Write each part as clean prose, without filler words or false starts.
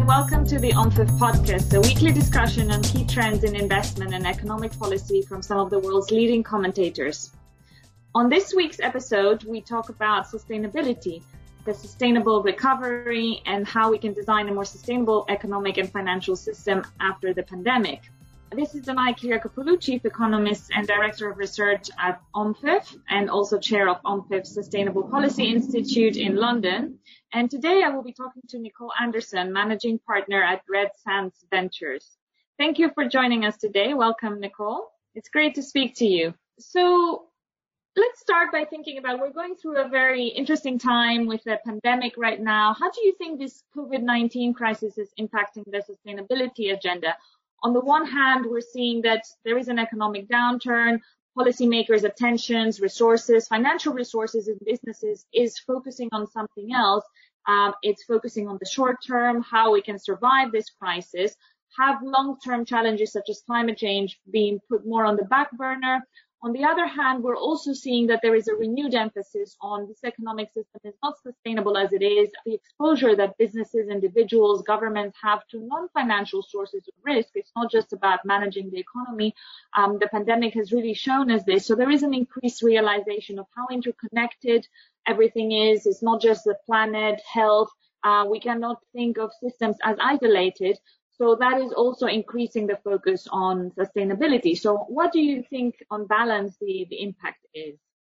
welcome to the OMFIF podcast, a weekly discussion on key trends in investment and economic policy from some of the world's leading commentators. On this week's episode, we talk about sustainability, the sustainable recovery, and how we can design a more sustainable economic and financial system after the pandemic. This is Danai Kyriakopoulou, Chief Economist and Director of Research at OMFIF, and also Chair of OMFIF's Sustainable Policy Institute in London. And today I will be talking to Nicole Anderson, Managing Partner at Red Sands Ventures. Thank you for joining us today. Welcome, Nicole. It's great to speak to you. So let's start by thinking about, we're going through a very interesting time with the pandemic right now. How do you think this COVID-19 crisis is impacting the sustainability agenda? On the one hand, we're seeing that there is an economic downturn, policymakers' attentions, resources, financial resources in businesses is focusing on something else. It's focusing on the short term, how we can survive this crisis, have long-term challenges such as climate change being put more on the back burner. On the other hand, we're also seeing that there is a renewed emphasis on this economic system is not sustainable as it is. The exposure that businesses, individuals, governments have to non-financial sources of risk, it's not just about managing the economy. The pandemic has really shown us this. So there is an increased realization of how interconnected everything is. It's not just the planet, health. We cannot think of systems as isolated. So that is also increasing the focus on sustainability. So what do you think, on balance, the impact is?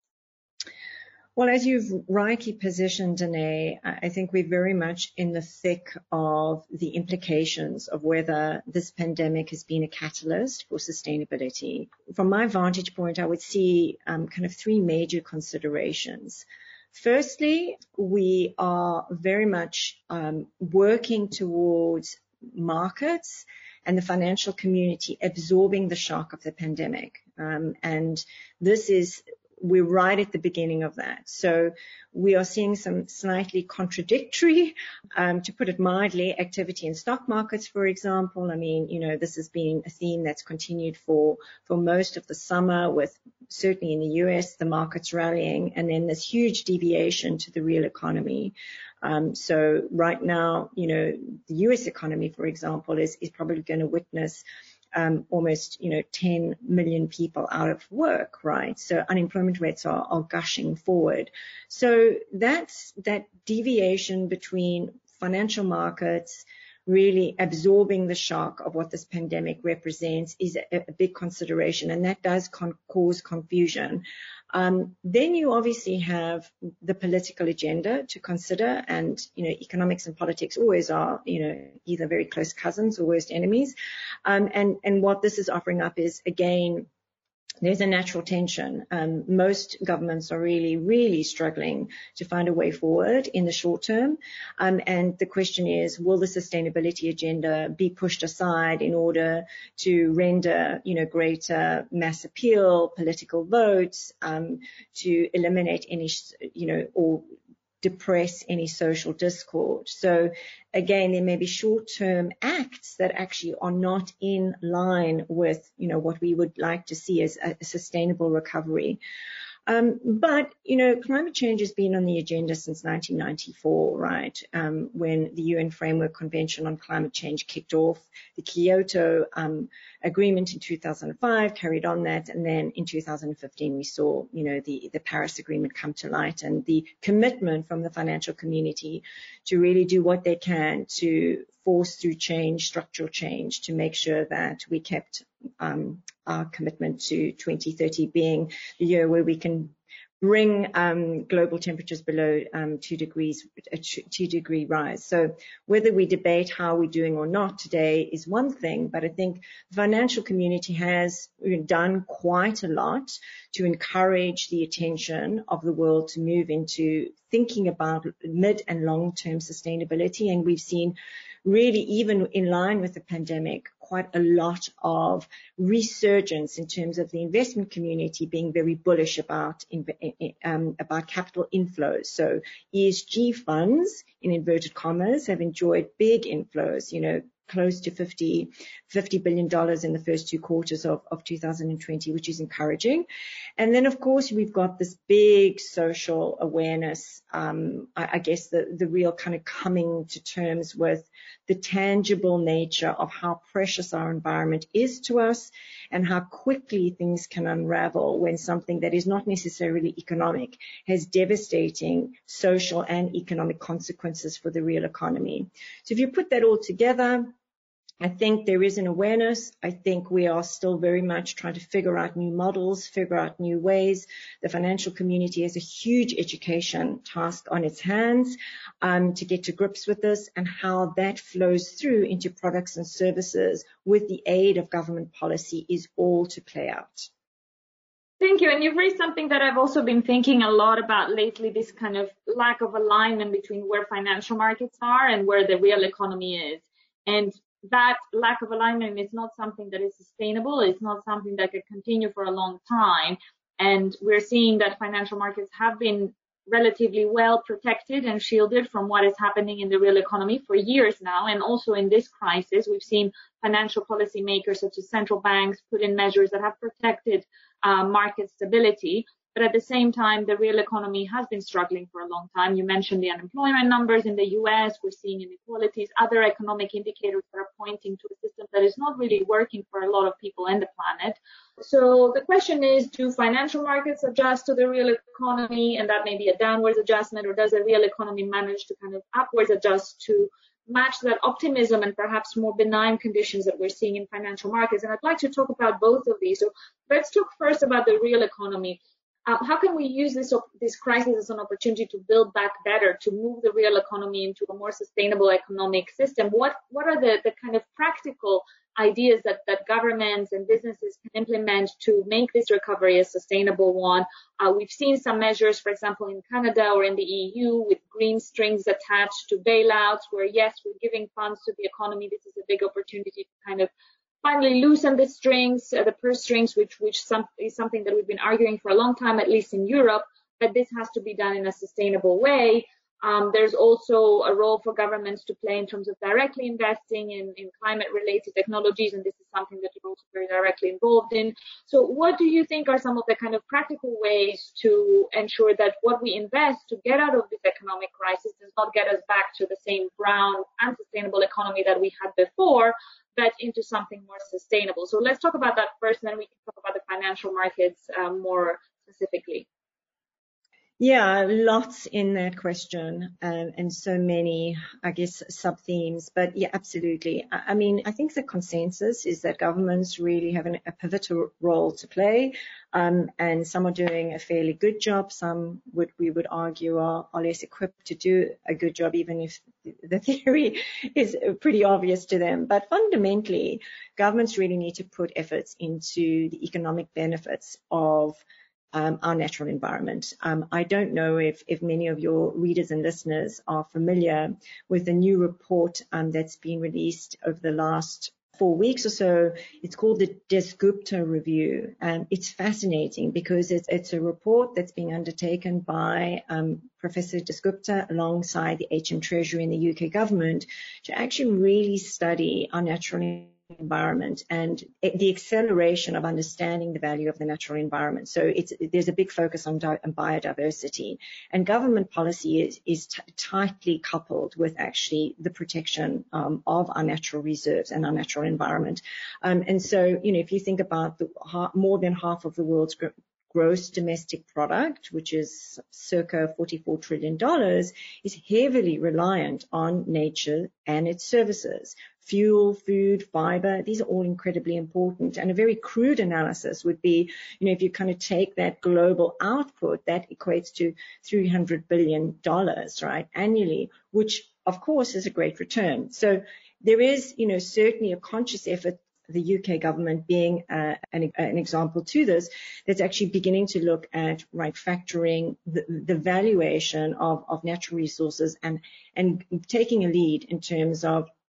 Well, as you've rightly positioned, Danae, I think we're very much in the thick of the implications of whether this pandemic has been a catalyst for sustainability. From my vantage point, I would see kind of three major considerations. Firstly, we are very much working towards markets and the financial community absorbing the shock of the pandemic. And we're right at the beginning of that. So we are seeing some slightly contradictory, to put it mildly, activity in stock markets, for example. I mean, this has been a theme that's continued for most of the summer, with certainly in the US, the markets rallying, and then this huge deviation to the real economy. So right now, the US economy, for example, is probably going to witness almost, 10 million people out of work, right? So unemployment rates are gushing forward. So that deviation between financial markets really absorbing the shock of what this pandemic represents is a big consideration, and that does cause confusion. Then you obviously have the political agenda to consider, and, economics and politics always are, either very close cousins or worst enemies. And what this is offering up is, again, there's a natural tension. Most governments are really, really struggling to find a way forward in the short term. And the question is, will the sustainability agenda be pushed aside in order to render, greater mass appeal, political votes, to eliminate any, or depress any social discord? So again, there may be short-term acts that actually are not in line with, what we would like to see as a sustainable recovery. But climate change has been on the agenda since 1994, right? When the UN Framework Convention on Climate Change kicked off, the Kyoto Agreement in 2005 carried on that, and then in 2015 we saw, the Paris Agreement come to light, and the commitment from the financial community to really do what they can to force through change, structural change, to make sure that we kept our commitment to 2030 being the year where we can bring global temperatures below 2 degree rise. So whether we debate how we're doing or not today is one thing, but I think the financial community has done quite a lot to encourage the attention of the world to move into thinking about mid and long-term sustainability. And we've seen really, even in line with the pandemic, quite a lot of resurgence in terms of the investment community being very bullish about capital inflows. So ESG funds, in inverted commas, have enjoyed big inflows. close to $50 billion in the first 2 quarters of 2020, which is encouraging. And then, of course, we've got this big social awareness, I guess the real kind of coming to terms with the tangible nature of how precious our environment is to us and how quickly things can unravel when something that is not necessarily economic has devastating social and economic consequences for the real economy. So if you put that all together, I think there is an awareness. I think we are still very much trying to figure out new models, figure out new ways. The financial community has a huge education task on its hands to get to grips with this, and how that flows through into products and services with the aid of government policy is all to play out. Thank you. And you've raised something that I've also been thinking a lot about lately, this kind of lack of alignment between where financial markets are and where the real economy is. And that lack of alignment is not something that is sustainable. It's not something that could continue for a long time. And we're seeing that financial markets have been relatively well protected and shielded from what is happening in the real economy for years now. And also in this crisis, we've seen financial policy makers such as central banks put in measures that have protected market stability. But at the same time, the real economy has been struggling for a long time. You mentioned the unemployment numbers in the US. We're seeing inequalities, other economic indicators that are pointing to a system that is not really working for a lot of people in the planet. So the question is, do financial markets adjust to the real economy, and that may be a downwards adjustment, or does the real economy manage to kind of upwards adjust to match that optimism and perhaps more benign conditions that we're seeing in financial markets? And I'd like to talk about both of these. So let's talk first about the real economy. How can we use this crisis as an opportunity to build back better, to move the real economy into a more sustainable economic system? What are the kind of practical ideas that governments and businesses can implement to make this recovery a sustainable one? We've seen some measures, for example, in Canada or in the EU with green strings attached to bailouts, where, yes, we're giving funds to the economy. This is a big opportunity to kind of finally loosen the strings, the purse strings, which is something that we've been arguing for a long time, at least in Europe, that this has to be done in a sustainable way. There's also a role for governments to play in terms of directly investing in climate-related technologies, and this is something that you're also very directly involved in. So what do you think are some of the kind of practical ways to ensure that what we invest to get out of this economic crisis does not get us back to the same brown, unsustainable economy that we had before, but into something more sustainable? So let's talk about that first, and then we can talk about the financial markets more specifically. Yeah, lots in that question, and so many, I guess, sub-themes. But yeah, absolutely. I mean, I think the consensus is that governments really have a pivotal role to play, and some are doing a fairly good job. Some we would argue are less equipped to do a good job, even if the theory is pretty obvious to them. But fundamentally, governments really need to put efforts into the economic benefits of our natural environment. I don't know if many of your readers and listeners are familiar with a new report that's been released over the last 4 weeks or so. It's called the Dasgupta Review, and it's fascinating because it's a report that's being undertaken by Professor Dasgupta alongside the HM Treasury and the UK government to actually really study our natural environment and the acceleration of understanding the value of the natural environment. So there's a big focus on biodiversity, and government policy is tightly coupled with actually the protection of our natural reserves and our natural environment. And so, if you think about more than half of the world's gross domestic product, which is circa $44 trillion, is heavily reliant on nature and its services. Fuel, food, fiber, these are all incredibly important. And a very crude analysis would be, if you kind of take that global output, that equates to $300 billion, right, annually, which of course is a great return. So there is, certainly a conscious effort, the UK government being an example to this, that's actually beginning to look at factoring the valuation of natural resources and taking a lead in terms of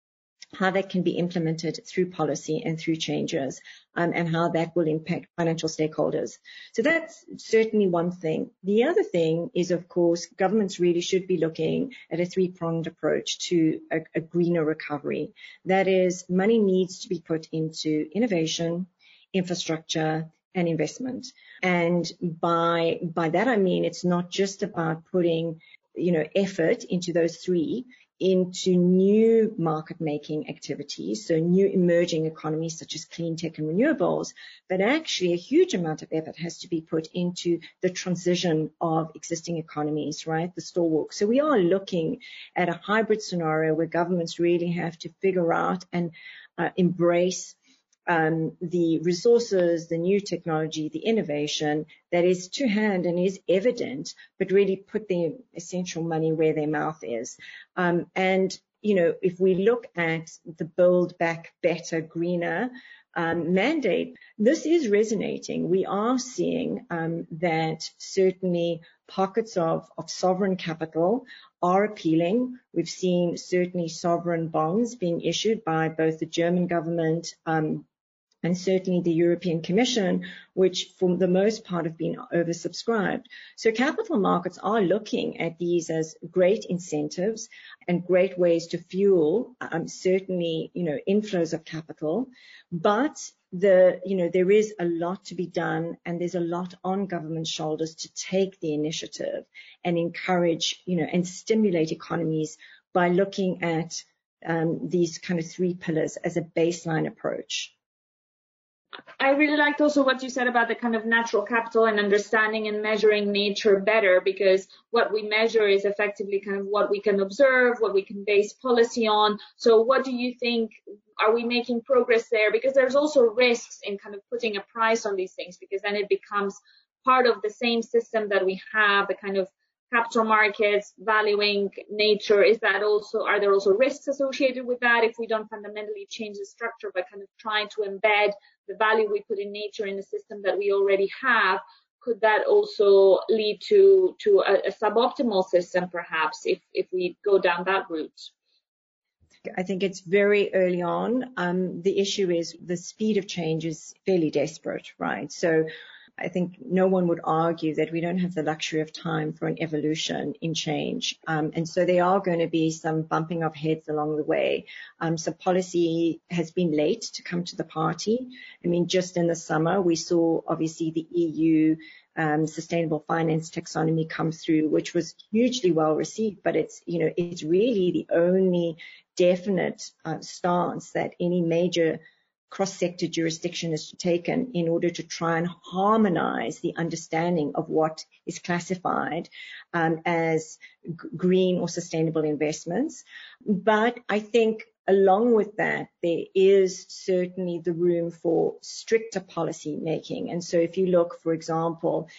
how that can be implemented through policy and through changes, and how that will impact financial stakeholders. So that's certainly one thing. The other thing is, of course, governments really should be looking at a three-pronged approach to a greener recovery. That is, money needs to be put into innovation, infrastructure, and investment. And by that I mean it's not just about putting, effort into those three, into new market-making activities, so new emerging economies such as clean tech and renewables, but actually a huge amount of effort has to be put into the transition of existing economies, right, the stalwart. So we are looking at a hybrid scenario where governments really have to figure out and embrace the resources, the new technology, the innovation that is to hand and is evident, but really put the essential money where their mouth is. And, if we look at the Build Back Better, Greener mandate, this is resonating. We are seeing that certainly pockets of sovereign capital are appealing. We've seen certainly sovereign bonds being issued by both the German government and certainly the European Commission, which for the most part have been oversubscribed. So capital markets are looking at these as great incentives and great ways to fuel certainly, inflows of capital. But there is a lot to be done, and there's a lot on government shoulders to take the initiative and encourage, and stimulate economies by looking at these kind of three pillars as a baseline approach. I really liked also what you said about the kind of natural capital and understanding and measuring nature better, because what we measure is effectively kind of what we can observe, what we can base policy on. So what do you think? Are we making progress there? Because there's also risks in kind of putting a price on these things, because then it becomes part of the same system that we have, the kind of capital markets valuing nature. Are there also risks associated with that if we don't fundamentally change the structure by kind of trying to embed the value we put in nature in the system that we already have? Could that also lead to a suboptimal system, perhaps, if we go down that route? I think it's very early on. The issue is the speed of change is fairly desperate, right? So I think no one would argue that we don't have the luxury of time for an evolution in change. And so there are going to be some bumping of heads along the way. So policy has been late to come to the party. I mean, just in the summer, we saw obviously the EU sustainable finance taxonomy come through, which was hugely well received, but it's really the only definite stance that any major cross-sector jurisdiction is taken in order to try and harmonize the understanding of what is classified as green or sustainable investments. But I think along with that, there is certainly the room for stricter policy making. And so if you look, for example,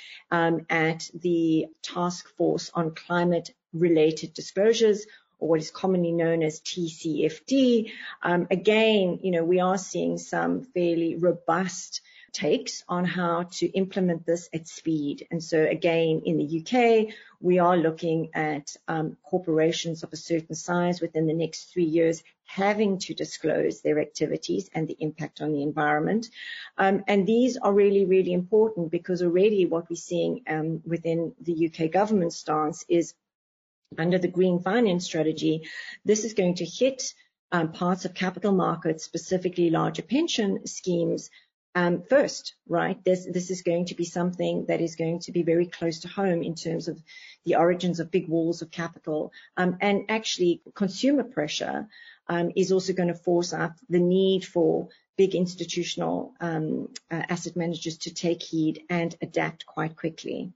at the Task Force on Climate-Related Disclosures, or what is commonly known as TCFD, again, we are seeing some fairly robust takes on how to implement this at speed. And so again, in the UK, we are looking at corporations of a certain size within the next 3 years having to disclose their activities and the impact on the environment. And these are really, really important, because already what we're seeing within the UK government stance is under the green finance strategy, this is going to hit parts of capital markets, specifically larger pension schemes, first, right? This is going to be something that is going to be very close to home in terms of the origins of big walls of capital. And actually, consumer pressure is also going to force up the need for big institutional asset managers to take heed and adapt quite quickly.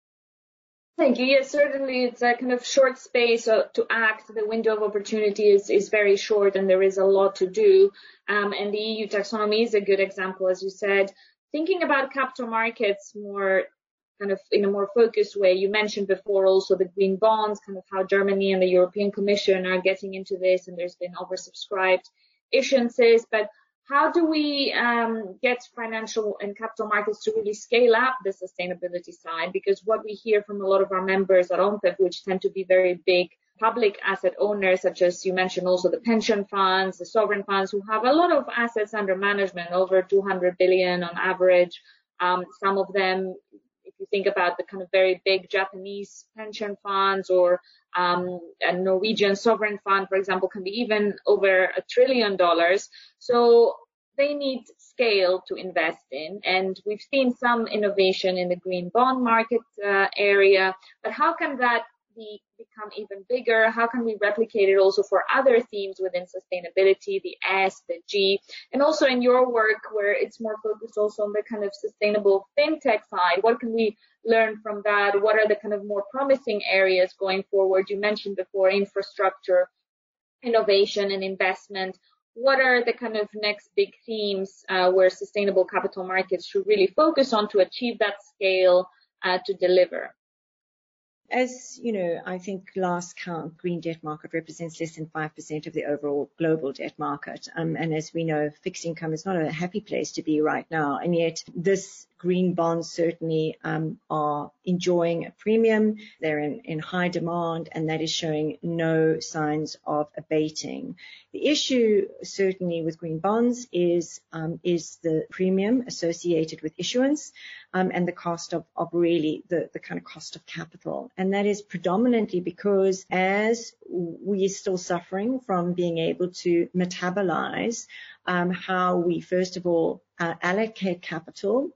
Thank you. Yes, certainly it's a kind of short space to act. The window of opportunity is very short, and there is a lot to do. And the EU taxonomy is a good example, as you said. Thinking about capital markets more kind of in a more focused way, you mentioned before also the green bonds, kind of how Germany and the European Commission are getting into this, and there's been oversubscribed issuances. But how do we get financial and capital markets to really scale up the sustainability side? Because what we hear from a lot of our members at ONFEF, which tend to be very big public asset owners, such as you mentioned also the pension funds, the sovereign funds, who have a lot of assets under management, over 200 billion on average. Some of them, if you think about the kind of very big Japanese pension funds or a Norwegian sovereign fund, for example, can be even over $1 trillion. So they need scale to invest in. And we've seen some innovation in the green bond market area. But how can that become even bigger? How can we replicate it also for other themes within sustainability, the S, the G, and also in your work where it's more focused also on the kind of sustainable fintech side? What can we learn from that? What are the kind of more promising areas going forward? You mentioned before infrastructure, innovation and investment. What are the kind of next big themes where sustainable capital markets should really focus on to achieve that scale to deliver? As you know, I think last count, green debt market represents less than 5% of the overall global debt market. And as we know, fixed income is not a happy place to be right now. And yet this green bonds certainly are enjoying a premium. They're in high demand, and that is showing no signs of abating. The issue certainly with green bonds is the premium associated with issuance and the cost of really the kind of cost of capital. And that is predominantly because as we are still suffering from being able to metabolize how we, first of all, allocate capital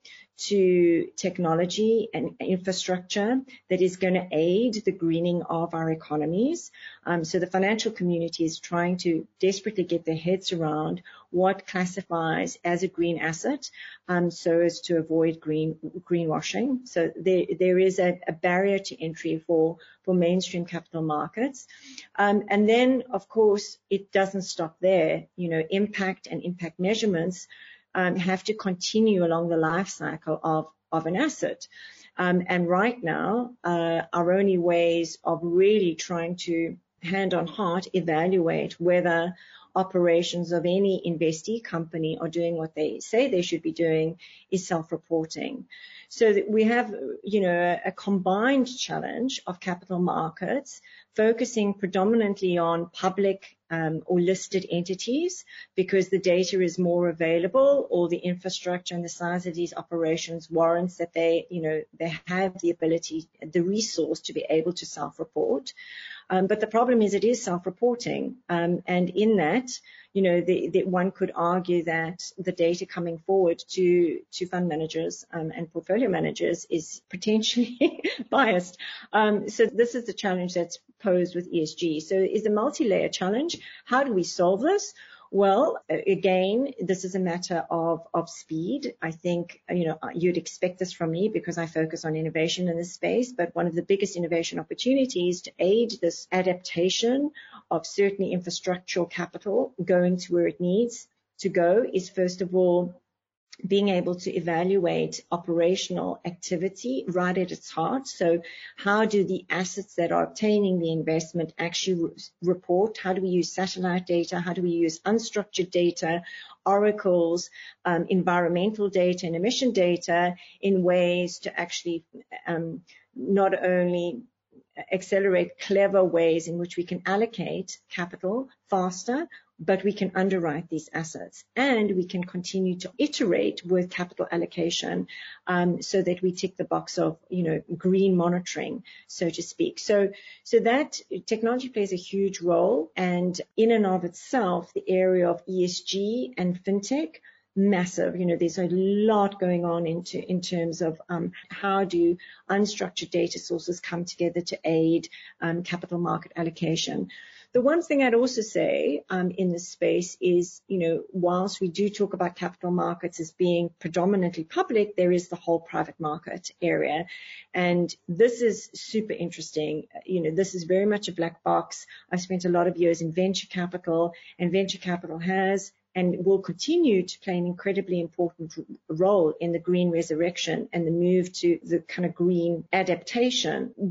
to technology and infrastructure that is going to aid the greening of our economies. So the financial community is trying to desperately get their heads around what classifies as a green asset, so as to avoid greenwashing. So there is a barrier to entry for mainstream capital markets. And then, of course, it doesn't stop there. You know, impact and impact measurements have to continue along the life cycle of an asset. And right now, our only ways of really trying to hand on heart evaluate whether operations of any investee company are doing what they say they should be doing is self-reporting. So that we have, you know, a combined challenge of capital markets focusing predominantly on public or listed entities because the data is more available, or the infrastructure and the size of these operations warrants that they have the ability, the resource to be able to self-report. But the problem is it is self-reporting. And in that, you know, one could argue that the data coming forward to fund managers and portfolio managers is potentially biased. So this is the challenge that's posed with ESG. So it's a multi-layer challenge. How do we solve this? Well, again, this is a matter of speed. I think, you know, you'd expect this from me because I focus on innovation in this space, but one of the biggest innovation opportunities to aid this adaptation of certainly infrastructural capital going to where it needs to go is, first of all, being able to evaluate operational activity right at its heart. So how do the assets that are obtaining the investment actually report? How do we use satellite data? How do we use unstructured data, oracles, environmental data and emission data in ways to actually not only accelerate clever ways in which we can allocate capital faster, but we can underwrite these assets and we can continue to iterate with capital allocation so that we tick the box of, you know, green monitoring, so to speak. So that technology plays a huge role, and in and of itself, the area of ESG and fintech, massive. You know, there's a lot going on in terms of how do unstructured data sources come together to aid capital market allocation. The one thing I'd also say in this space is, you know, whilst we do talk about capital markets as being predominantly public, there is the whole private market area. And this is super interesting. You know, this is very much a black box. I've spent a lot of years in venture capital, and venture capital has and will continue to play an incredibly important role in the green resurrection and the move to the kind of green adaptation. But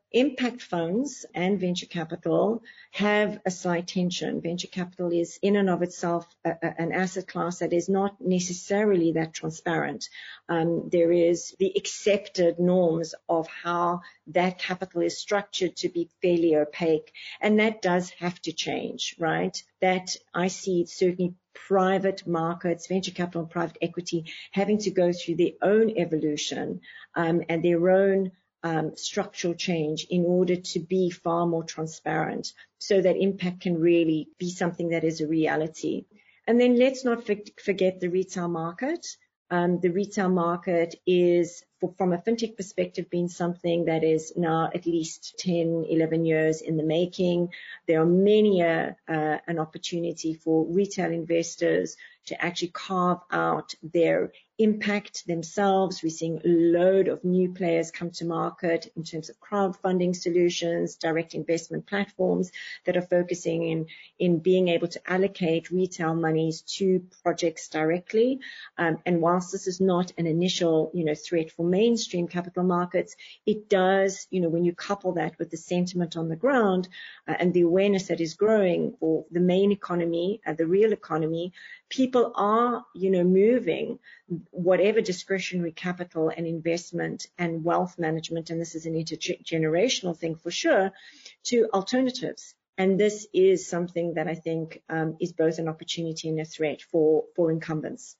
Impact funds and venture capital have a slight tension. Venture capital is in and of itself an asset class that is not necessarily that transparent. There is the accepted norms of how that capital is structured to be fairly opaque, and that does have to change, right? That I see certainly private markets, venture capital and private equity having to go through their own evolution and their own structural change in order to be far more transparent so that impact can really be something that is a reality. And then let's not forget the retail market. The retail market is, from a fintech perspective, been something that is now at least 10, 11 years in the making. There are many an opportunity for retail investors to actually carve out their impact themselves. We're seeing a load of new players come to market in terms of crowdfunding solutions, direct investment platforms that are focusing in being able to allocate retail monies to projects directly. And whilst this is not an initial, threat for mainstream capital markets, it does, when you couple that with the sentiment on the ground and the awareness that is growing for the main economy, the real economy, people are, moving whatever discretionary capital and investment and wealth management, and this is an intergenerational thing for sure, to alternatives. And this is something that I think is both an opportunity and a threat for incumbents.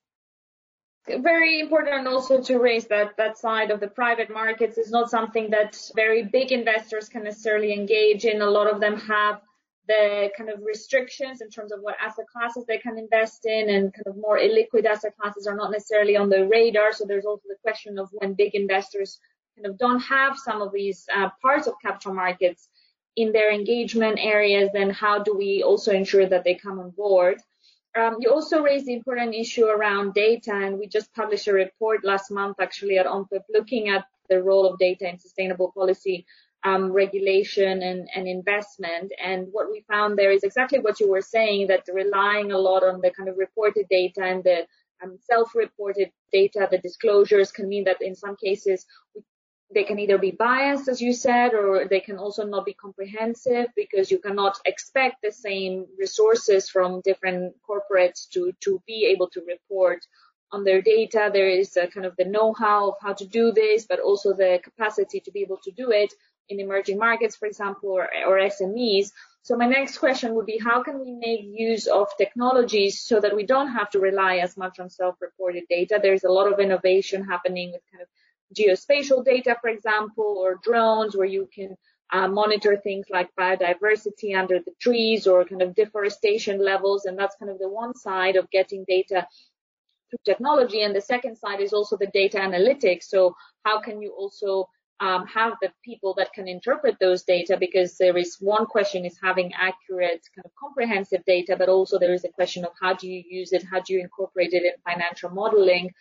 Very important also to raise that side of the private markets is not something that very big investors can necessarily engage in. A lot of them have the kind of restrictions in terms of what asset classes they can invest in, and kind of more illiquid asset classes are not necessarily on the radar. So there's also the question of when big investors kind of don't have some of these parts of capital markets in their engagement areas, then how do we also ensure that they come on board? You also raised the important issue around data, and we just published a report last month actually at ONFIP looking at the role of data in sustainable policy regulation and investment. And what we found there is exactly what you were saying, that relying a lot on the kind of reported data and the self-reported data, the disclosures, can mean that in some cases they can either be biased, as you said, or they can also not be comprehensive, because you cannot expect the same resources from different corporates to be able to report on their data. There is a kind of the know-how of how to do this, but also the capacity to be able to do it in emerging markets, for example, or SMEs. So my next question would be, how can we make use of technologies so that we don't have to rely as much on self-reported data? There's a lot of innovation happening with kind of geospatial data, for example, or drones, where you can monitor things like biodiversity under the trees or kind of deforestation levels. And that's kind of the one side of getting data through technology. And the second side is also the data analytics. So how can you also have the people that can interpret those data? Because there is one question is having accurate, kind of comprehensive data, but also there is a question of how do you use it? How do you incorporate it in financial modeling?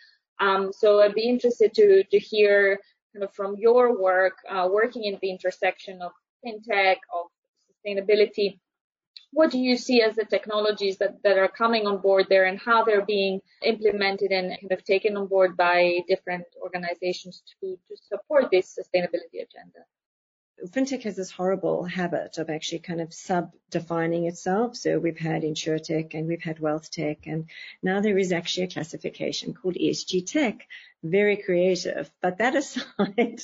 So I'd be interested to hear kind of from your work, working in the intersection of fintech, of sustainability, what do you see as the technologies that are coming on board there, and how they're being implemented and kind of taken on board by different organizations to support this sustainability agenda? Fintech has this horrible habit of actually kind of sub-defining itself. So we've had insurtech and we've had wealth tech, and now there is actually a classification called ESG tech. Very creative. But that aside,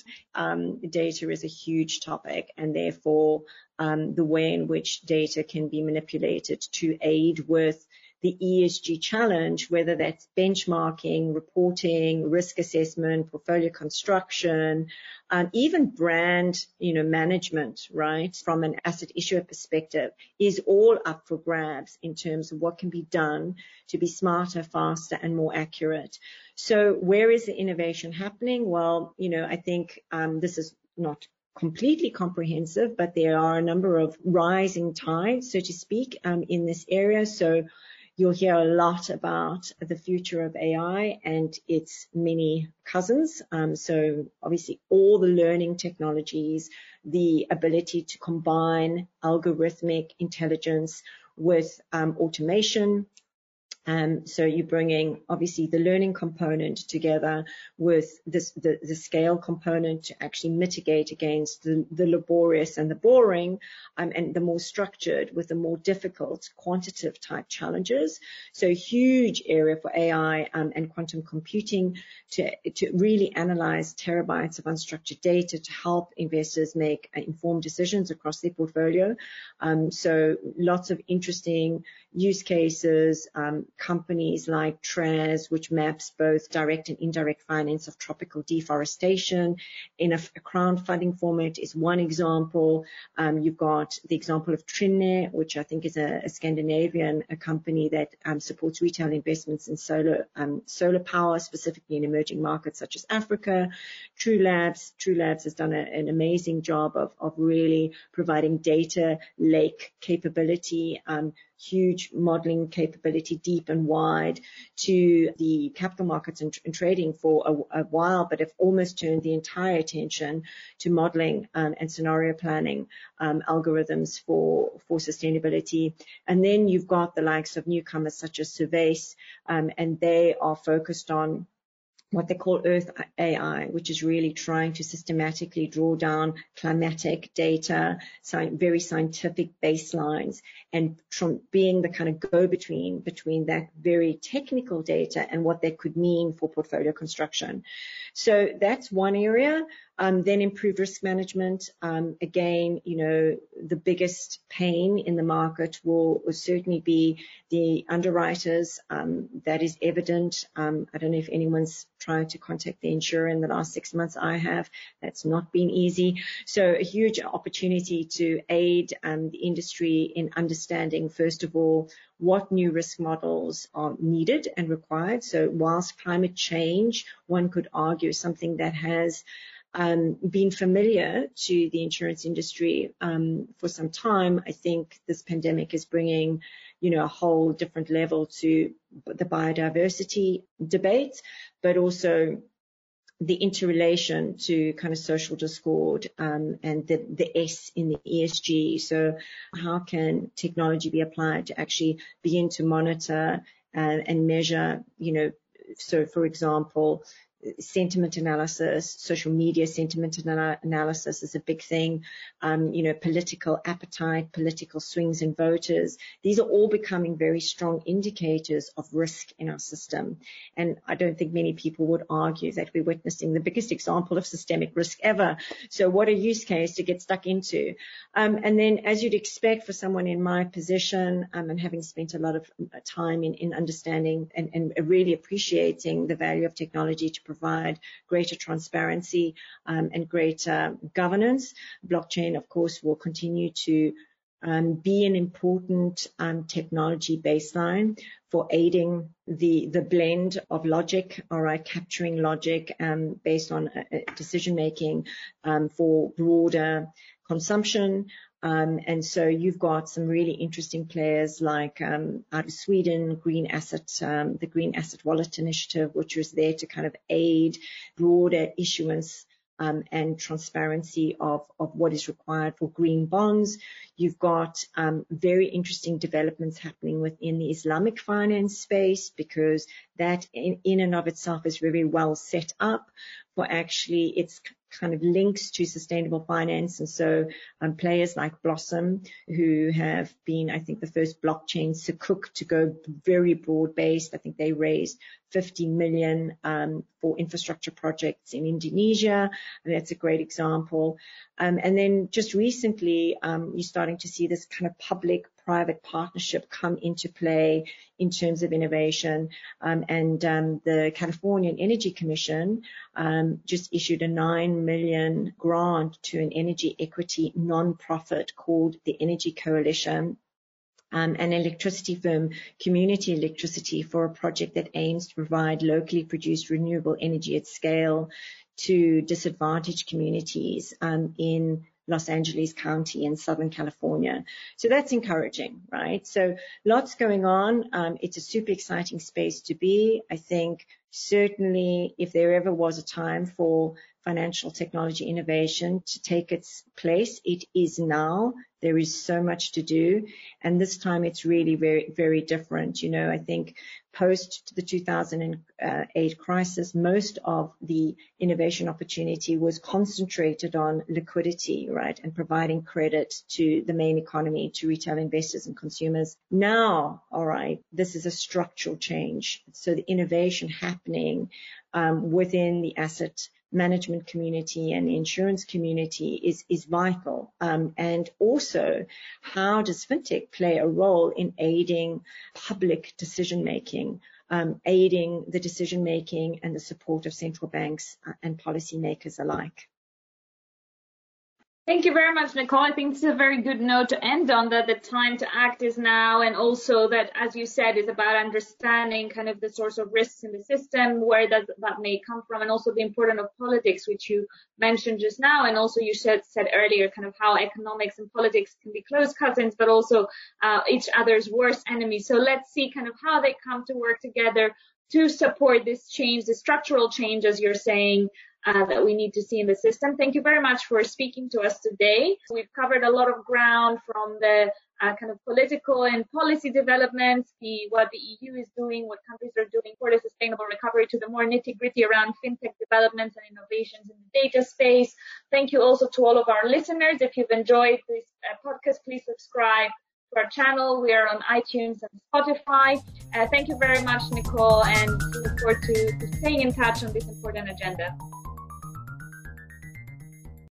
data is a huge topic, and therefore the way in which data can be manipulated to aid with the ESG challenge, whether that's benchmarking, reporting, risk assessment, portfolio construction, even brand, management, right, from an asset issuer perspective, is all up for grabs in terms of what can be done to be smarter, faster, and more accurate. So where is the innovation happening? Well, I think this is not completely comprehensive, but there are a number of rising tides, so to speak, in this area. So you'll hear a lot about the future of AI and its many cousins. So obviously all the learning technologies, the ability to combine algorithmic intelligence with automation, So you're bringing obviously the learning component together with the scale component to actually mitigate against the laborious and the boring, and the more structured with the more difficult quantitative type challenges. So a huge area for AI and quantum computing to really analyze terabytes of unstructured data to help investors make informed decisions across their portfolio. So lots of interesting use cases, companies like TRAS, which maps both direct and indirect finance of tropical deforestation in a crowdfunding format is one example. You've got the example of Trinne, which I think is a Scandinavian company that supports retail investments in solar power, specifically in emerging markets such as Africa. True Labs has done an amazing job of really providing data lake capability, huge modeling capability, deep and wide, to the capital markets and trading for a while, but have almost turned the entire attention to modeling and scenario planning algorithms for sustainability. And then you've got the likes of newcomers such as Surveys, and they are focused on what they call Earth AI, which is really trying to systematically draw down climatic data, very scientific baselines, and from being the kind of go-between between that very technical data and what that could mean for portfolio construction. So that's one area. Then improved risk management. Again, the biggest pain in the market will certainly be the underwriters. That is evident. I don't know if anyone's tried to contact the insurer in the last 6 months. I have. That's not been easy. So a huge opportunity to aid the industry in understanding, first of all, what new risk models are needed and required. So whilst climate change, one could argue, something that has been familiar to the insurance industry for some time, I think this pandemic is bringing, a whole different level to the biodiversity debate, but also the interrelation to kind of social discord and the S in the ESG. So how can technology be applied to actually begin to monitor and measure, so for example, sentiment analysis, social media sentiment analysis is a big thing. Political appetite, political swings in voters. These are all becoming very strong indicators of risk in our system. And I don't think many people would argue that we're witnessing the biggest example of systemic risk ever. So what a use case to get stuck into. And then, as you'd expect for someone in my position, and having spent a lot of time in understanding and really appreciating the value of technology to provide greater transparency and greater governance. Blockchain, of course, will continue to be an important technology baseline for aiding the blend of logic, capturing logic based on decision making for broader consumption. And so you've got some really interesting players like out of Sweden, the Green Asset Wallet Initiative, which was there to kind of aid broader issuance and transparency of what is required for green bonds. You've got very interesting developments happening within the Islamic finance space, because that in and of itself is very well set up for actually its kind of links to sustainable finance. And so players like Blossom, who have been, I think, the first blockchain sukuk to go very broad-based. I think they raised 50 million for infrastructure projects in Indonesia. And that's a great example. And then just recently, you're starting to see this kind of public-private partnership come into play in terms of innovation. And the Californian Energy Commission just issued a $9 million grant to an energy equity nonprofit called the Energy Coalition, an electricity firm, Community Electricity, for a project that aims to provide locally produced renewable energy at scale to disadvantaged communities in Los Angeles County in Southern California. So that's encouraging, right? So lots going on. It's a super exciting space to be. I think certainly if there ever was a time for financial technology innovation to take its place. It is now. There is so much to do. And this time it's really very, very different. You know, I think post the 2008 crisis, most of the innovation opportunity was concentrated on liquidity, right? And providing credit to the main economy, to retail investors and consumers. Now, all right, this is a structural change. So the innovation happening within the asset management community and the insurance community is vital. And also, how does fintech play a role in aiding public decision making, aiding the decision making and the support of central banks and policymakers alike? Thank you very much, Nicole. I think this is a very good note to end on, that the time to act is now, and also that, as you said, is about understanding kind of the source of risks in the system, where that may come from, and also the importance of politics, which you mentioned just now, and also you said earlier kind of how economics and politics can be close cousins, but also each other's worst enemies. So let's see kind of how they come to work together to support this change, the structural change, as you're saying, that we need to see in the system. Thank you very much for speaking to us today. We've covered a lot of ground, from the kind of political and policy developments, what the EU is doing, what countries are doing for the sustainable recovery, to the more nitty-gritty around fintech developments and innovations in the data space. Thank you also to all of our listeners. If you've enjoyed this podcast, please subscribe to our channel. We are on iTunes and Spotify. Thank you very much, Nicole, and we look forward to staying in touch on this important agenda.